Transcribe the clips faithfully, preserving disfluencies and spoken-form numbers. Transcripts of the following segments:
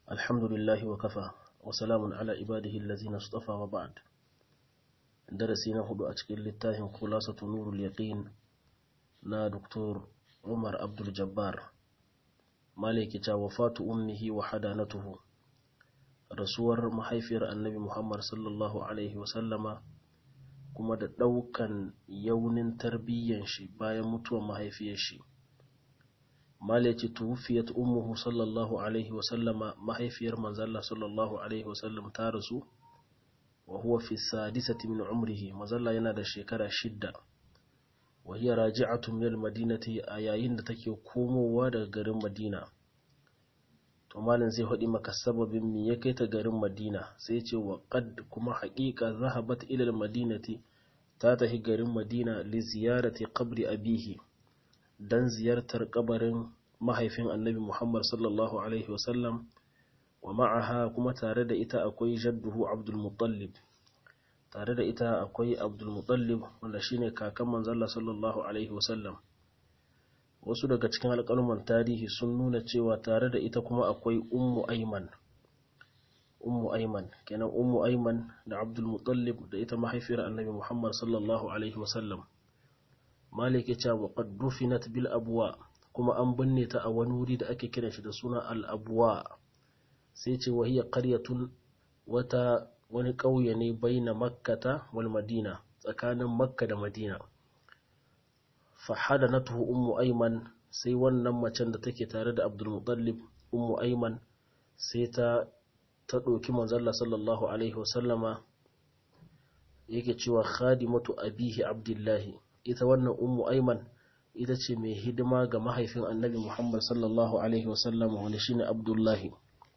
الحمد لله وكفى وسلام على عباده الذين اصطفى وبعد. درسنا هدو أتكل للتاهم خلاصة نور اليقين نا دكتور عمر عبد الجبار مالك وفاة أمه وحدانته رسول محيفر النبي محمد صلى الله عليه وسلم كما دوكا يون تربيا شي بايا متوى محيفيا شي malaci tuwufiyat ummuhu sallallahu alaihi wasallama mahaifiyar manzalla sallallahu alaihi wasallam ta rasu wa huwa fi sadisati min umrihi manzalla yana da shekara shidda wa hiya raji'atun min al-madinati a yayin da take komowa daga garin Madina. To malam zai hadi maka sababin me ya kai ta garin Madina, sai ce wa qad kuma haqiqa zahabat ila al-madinati ta tafi garin Madina li ziyarati qabri abihi dan ziyartar kabarin mahaifin annabi Muhammad sallallahu Alaihi wasallam wa ma'aha kuma tare da ita akwai jadduhu Abdul Muttalib tare da ita akwai Abdul Muttalib wanda shine kakan manzalla sallallahu Alaihi wasallam. Wasu daga cikin alƙaluman tarihi sun nuna cewa tare da ita kuma akwai Ummu Ayman Ummu Ayman kenan Ummu Ayman da Abdul Muttalib da ita mahaifiyar annabi Muhammad sallallahu Alaihi wasallam. Malik ya ce wa qad dufinat bil abwa kuma an binne ta a wani wuri da ake kiran shi da suna al abwa, sai ce wa hiya qaryatun wata wani ƙauye ne baina makkata wal madina tsakanin makka da madina. Fa hadanatuhu ummu ayman sai wannan macen da take tare da Abdul Muttalib ummu ayman sai ta ta doki manzon Allah sallallahu alaihi wasallama yake cewa khadimatu abihi abdullahi, ita wannan ummu aiman ita ce mai hidima ga mahaifin annabi Muhammad sallallahu alaihi wasallam wanda shine Abdullahi.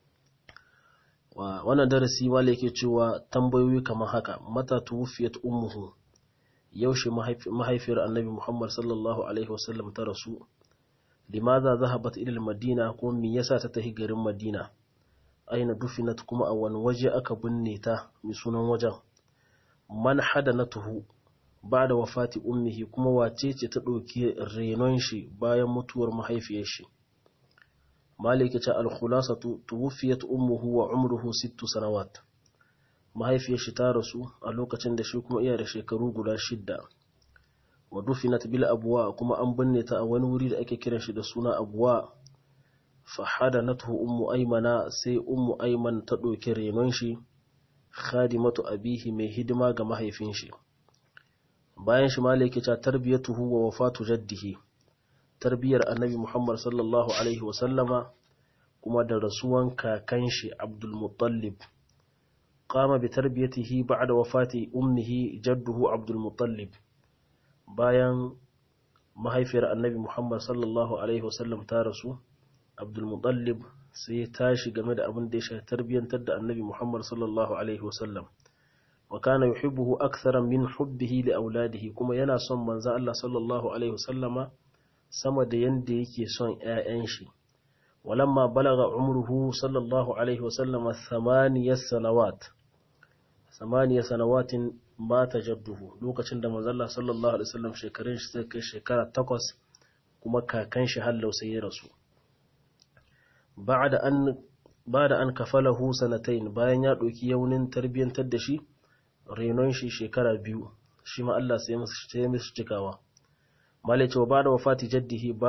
Wa wannan darasi wale yake cewa tambayoyi kamar haka: mata tuwfiyat ummuhu, yaushe mahaifiyar annabi Muhammad sallallahu alaihi wasallam ta rasu? Limadha zahabat ila al-madina, ko me yasa ta tafi garin Madina? Aina dufinat, kuma a wani waje aka binne ta, mai sunan wajen? Man hadanatuhu ba da wafati ummihi, kuma wace ce ta ɗauki renon shi bayan mutuwar mahaifiyar shi? Maliki ta al-khulasatu tuwfiyat ummuhu wa umruhu sittu sanawat, mahaifiyar shi ta rasu a lokacin da shi kuma iya da shekaru guda shidda. Wa dufinat bil abwa, kuma an binne ta a wani wuri da ake kiran shi da suna abwa. Fa hadanatuhu ummu aymana, sai ummu ayman ta ɗauki renon shi, khadimatu abihi, mai hidima ga mahaifin shi. Bayan shi malaki ta tarbiyatuhu wa wafatu jaddihi, tarbiyar annabi Muhammad sallallahu alaihi wasallama kuma da rasuwan kakan shi Abdul Muttalib. Qama bi tarbiyatihi ba'da wafati ummihi jadduhu Abdul Muttalib, bayan mahaifiyar annabi Muhammad sallallahu alaihi wasallam ta rasu, Abdul Muttalib sai tashi game da abin da ya shafi tarbiyantar da annabi Muhammad sallallahu alaihi wasallam. wa kana yuhibbuhu aktharan min hubbihi li auladihi, kuma yana son manzo Allah sallallahu alaihi wasallama sama da yanda yake son ƴaƴan shi. walamma balaga umruhu sallallahu alaihi wasallama thamaniya sanawat thamaniya sanawatin mata jadduhu, lokacin da manzo Allah sallallahu alaihi wasallam shekarun shi sai kai shekara takwas, kuma kakan shi hallau sai ya rasu. ba'da an ba'da an kafalahu sanatayn, bayan ya doki yaunin tarbiyantar da shi renon shi shekara biyu, shi ma Allah sai musu cikawa. Malai cewa ba da wafati jaddihi